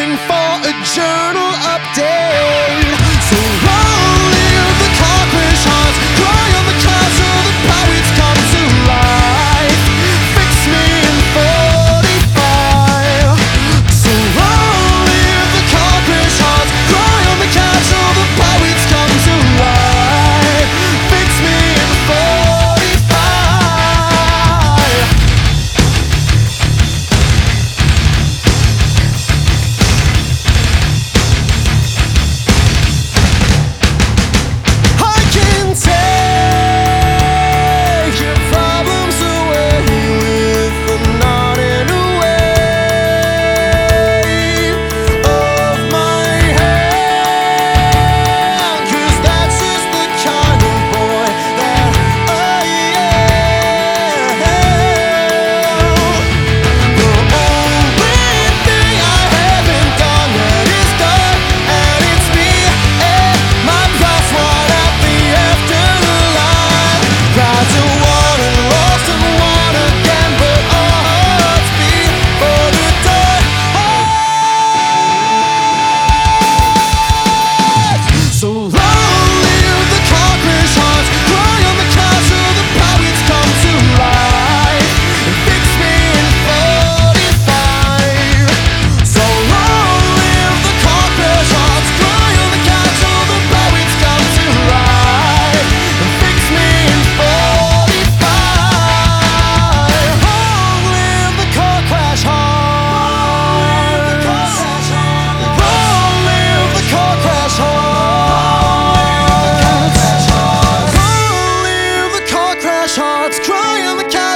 waiting for a journal update. So long live the car crash hearts, cry on the clouds till the poets come to life. Fix me in 45. So long live the car crash hearts, cry on the clouds till the poets come to life. Fix me in 45. I can take your problems away with the nodding away of my hand, 'cause that's just the kind of boy that I am. The only thing I haven't done yet is done, and it's me and my plus one at the afterlife. Tried to want and lost and won again, but our hearts beat for the dead. So long live the car crash hearts, cry on the clouds till the poets come to life. And fix me in 45. So long live the car crash hearts, cry on the clouds till the poets come to life. And fix me in 45. Long live the car crash hearts. Long live the car crash hearts. Long live the car crash hearts, cry on the couch.